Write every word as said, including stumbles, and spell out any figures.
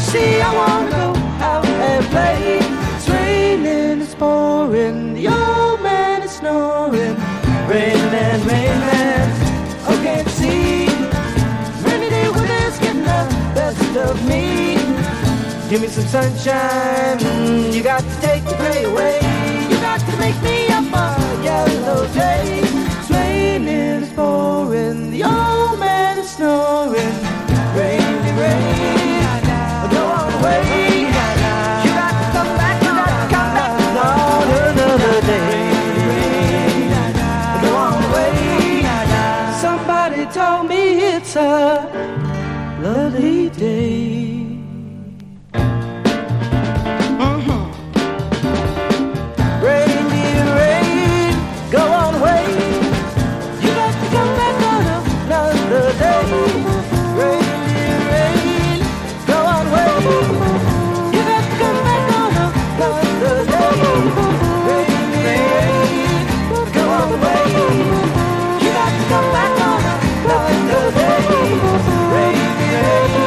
see, I wanna go out and play. It's raining, it's pouring, the old man is snoring. Rain man, rain man, oh can't see. Rainy day weather's getting the best of me. Give me some sunshine, you got to take the gray away. You got to make me up a yellow day. It's raining, it's pouring, the old man is snoring. Rainy rain, go on away. You got to come back, you got to come back on another day. Go on away. Somebody told me it's a lovely day.